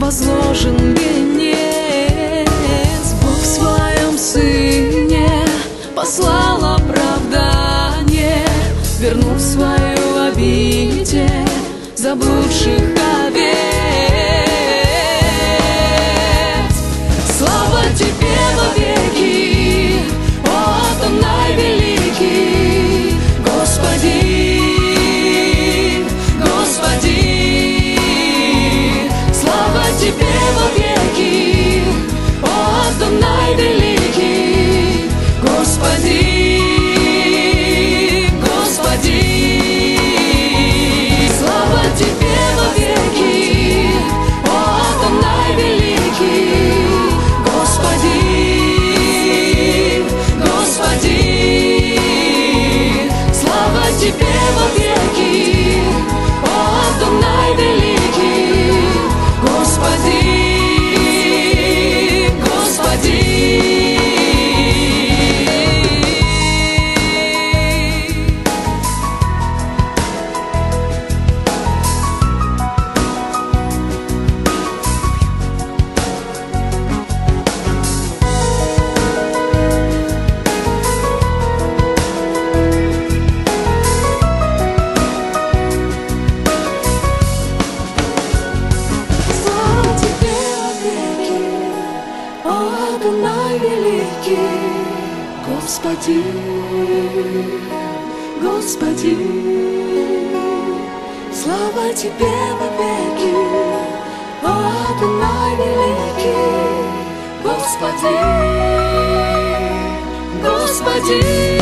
возложен венец. Бог в своем Сыне послал оправдание, вернув свою обитель заблудших овец. Слава Тебе вовеки, о Адонай великий, Господи, Господи. Слава Тебе вовеки, о Адонай великий, Господи, Господи. Слава Тебе вовеки, о Адонай великий, Господи, Господи. Слава Тебе вовеки, о Адонай великий, Господи, Господи. Адонай великий, Господи, Господи. Слава Тебе вовеки, о Адонай великий, Господи, Господи.